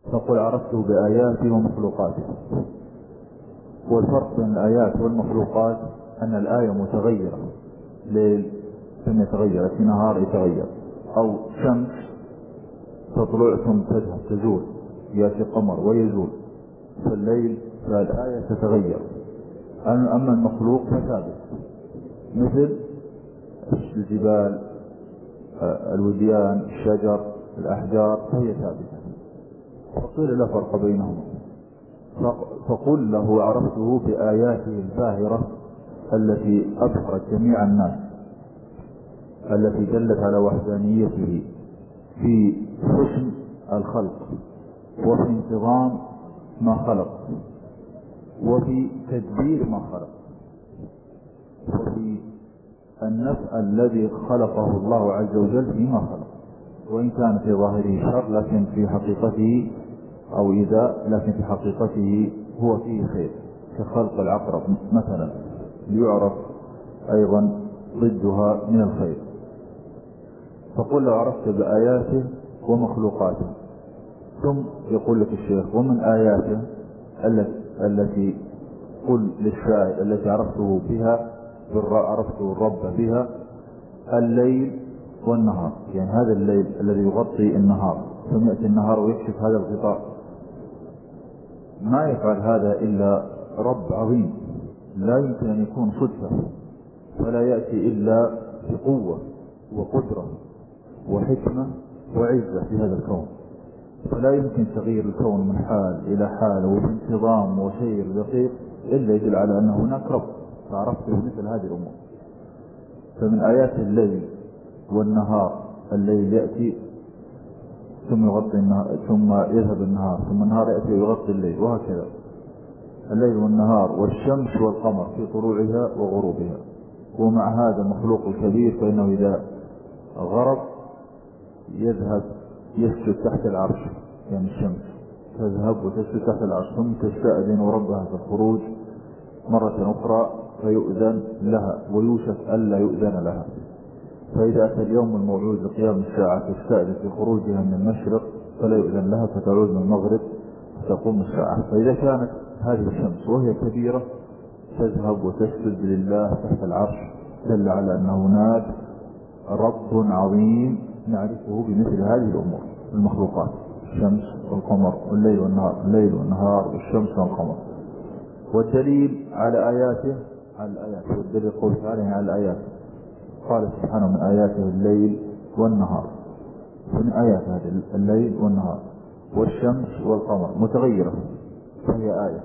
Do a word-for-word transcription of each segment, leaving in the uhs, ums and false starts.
فقل عرفته بآياته ومخلوقاته. والفرق بين الآيات والمخلوقات أن الآية متغيرة، ليل ثم يتغير، في نهار يتغير، أو شمس تطلع ثم تذهب تزول، يأتي قمر ويزول، فالليل فالآية تتغير. أما المخلوق فثابت، مثل الجبال، الوديان، الشجر، الأحجار، فهي ثابتة. فقيل لا فرق بينهما. فقل له عرفته بآياته الباهرة التي أبهرت جميع الناس، التي دلت على وحدانيته في حسن الخلق، وفي انتظام ما خلق، وفي تدبير ما خلق، وفي النفع الذي خلقه الله عز وجل فيما خلق، وإن كان في ظاهره شر لكن في حقيقته أو إذا لكن في حقيقته هو فيه خير، كخلق العقرب مثلا ليعرف أيضا ضدها من الخير. فقل لو عرفت بآياته ومخلوقاته. ثم يقول لك الشيخ ومن آياته التي قل للشاهد التي عرفته بها عرفته الرب بها الليل والنهار، يعني هذا الليل الذي يغطي النهار ثم يأتي النهار ويكشف هذا الغطاء. ما يفعل هذا إلا رب عظيم لا يمكن أن يكون صدفة، ولا يأتي إلا بقوة وقدرة وحكمة وعزة في هذا الكون، فلا يمكن تغيير الكون من حال إلى حال وبانتظام وسير دقيق إلا يدل على أن هناك رب، فعرفته مثل هذه الأمور. فمن آيات الليل والنهار الليل يأتي ثم يغطي النهار ثم يذهب النهار، ثم النهار يأتي ويغطي الليل، وهكذا الليل والنهار، والشمس والقمر في طلوعها وغروبها. ومع هذا المخلوق الكبير فإنه إذا غرب يذهب يسجد تحت العرش، يعني الشمس تذهب وتسجد تحت العرش ثم تستأذن ربها في الخروج مرة أخرى فيؤذن لها، ويوشك ألا يؤذن لها. فإذا أتى اليوم الموعود لقيام الساعة تستأذن في خروجها من المشرق فلا يؤذن لها، فتعود من المغرب فتقوم الساعة. فإذا كانت هذه الشمس وهي كبيرة تذهب وتسجد لله تحت العرش، دل على أن هناك رب عظيم نعرفه بمثل هذه الأمور المخلوقات، الشمس والقمر والليل والنهار، الليل والنهار والشمس والقمر. والدليل على آياته على الآيات، والدليل قول تعالى على الآيات، قال سبحانه من آياته الليل والنهار، من آيات هذه الليل والنهار والشمس والقمر متغيرة فهي آية.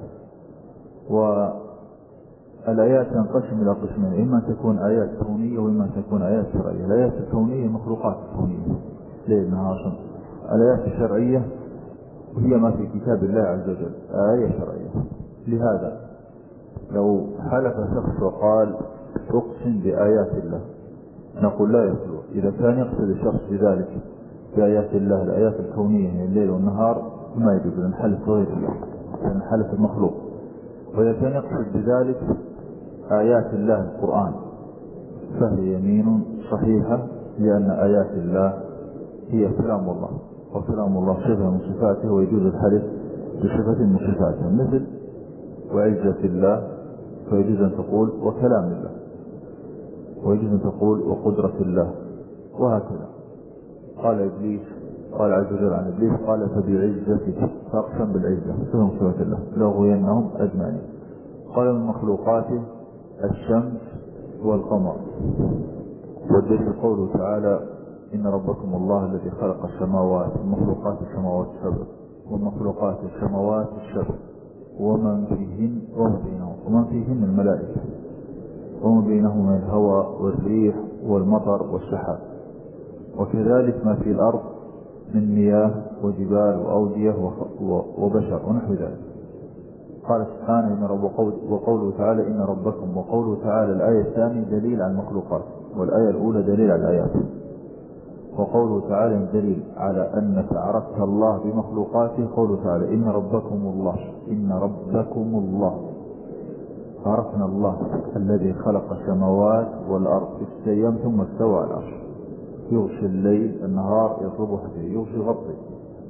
والآيات تنقسم إلى قسمين، إما أن تكون آيات كونية وإما أن تكون آيات شرعية. الآيات الكونية مخلوقات كونية ليل نهار شمس. الآيات الشرعية هي ما في كتاب الله عز وجل، آية شرعية. لهذا لو حلف شخص وقال أقسم بآيات الله نقول لا يخلو. إذا كان يقصد الشخص بذلك بآيات الله الآيات الكونية هي الليل والنهار ما يجوز أن نحلف غير الله، أن نحلف المخلوق. وإذا كان يقصد بذلك آيات الله القرآن فهي يمين صحيحة، لأن آيات الله هي كلام الله، وكلام الله صفة من صفاته ويجوز الحلف بصفة من صفاته، مثل وعزة الله فيجوز أن تقول وكلام الله، ويجوز أن تقول وقدرة الله، وهكذا. قال إبليس قال عز وجل عن إبليس قال فبعزتك، فأقسم بالعزة صفة من صفات الله لأغوينهم أجمعين. قال من مخلوقاته الشمس والقمر. والدليل قوله تعالى إن ربكم الله الذي خلق السماوات ومخلوقات السماوات السبع ومخلوقات السماوات السبع ومن فيهن ومن بينهم ومن فيهن الملائكة ومن بينهم الهواء والريح والمطر والسحاب، وكذلك ما في الأرض من مياه وجبال وأودية وبشر ونحو ذلك. قال سبحانه إن رب وقوله تعالى إن ربكم، وقوله تعالى الآية الثانية دليل على المخلوقات، والآية الأولى دليل على الآيات. وقوله تعالى دليل على أنك عرفت الله بمخلوقاته، قوله تعالى إن ربكم الله إن ربكم الله، عرفنا الله الذي خلق السماوات والأرض في ستة أيام ثم استوى على العرش، يغشي الليل النهار يطلبه فيه، يغشي غطي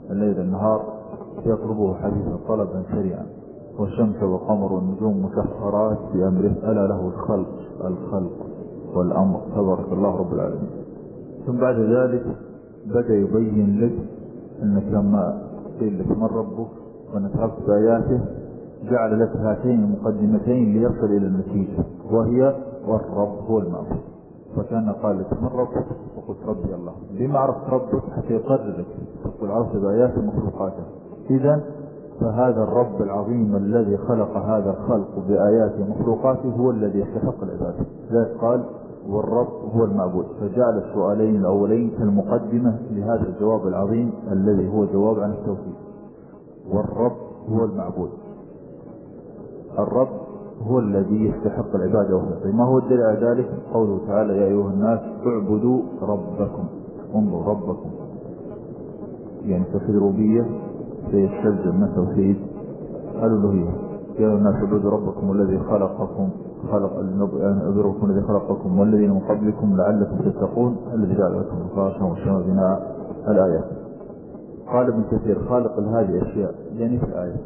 الليل النهار يطلبه حديثا طلبا سريعا، والشمس والقمر والنجوم مسخرات بأمره ألا له الخلق الخلق والأمر تبارك الله رب العالمين. ثم بعد ذلك بدأ يبين لك أنك لما قيل لك من ربك وأنك عرفت بآياته جعل لك هاتين المقدمتين ليصل إلى النتيجة، وهي والرب هو المعبود. فكان قال لك من ربك فقلت ربي الله، بما عرفت ربك حتى يقررك تقول عرفت بآيات مخلوقاته. إذن فهذا الرب العظيم الذي خلق هذا الخلق بآيات مخلوقاته هو الذي يستحق العبادة. ذلك قال والرب هو المعبود، فجعل السؤالين الأولين كالمقدمة لهذا الجواب العظيم الذي هو جواب عن التوحيد. والرب هو المعبود، الرب هو الذي يستحق العبادة وحده. ما هو الدليل على ذلك؟ قوله تعالى يا أيها الناس اعبدوا ربكم. انظروا ربكم يعني توحيد الربوبية سيستلزم من توحيد الألوهية. يا أيها الناس اعبدوا ربكم الذي خلقكم خلق ربكم الذي خلقكم والذين من قبلكم لعلكم تتقون الذي جعل لكم فراشا والسماء بناء. الآية. قال ابن كثير خالق هذه الأشياء يعني في الآية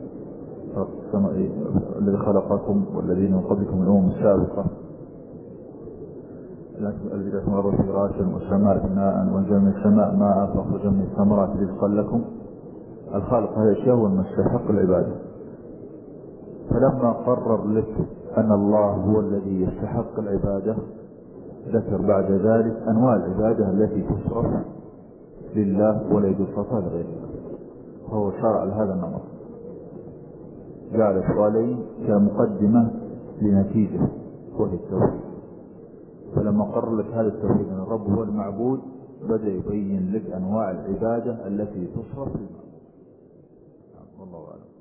الذي خلقكم والذين من قبلكم الأمم السابقة الذي جعل الأرض فراشا والسماء بناء وأنزل من السماء ماء فأخرج من الثمرات رزقا لكم. الخالق هذه الأشياء هو المستحق العبادة. فلما قرر لك أن الله هو الذي يستحق العبادة ذكر بعد ذلك أنواع العبادة التي تصرف لله ولا يجوز صرفها لغير الله، فهو شرع لهذا النمط. جعل سؤالين كمقدمة لنتيجة وهي التوحيد. فلما قرر لك هذا التوحيد أن الرب هو المعبود بدأ يبين لك أنواع العبادة التي تصرف لله. والله أعلم.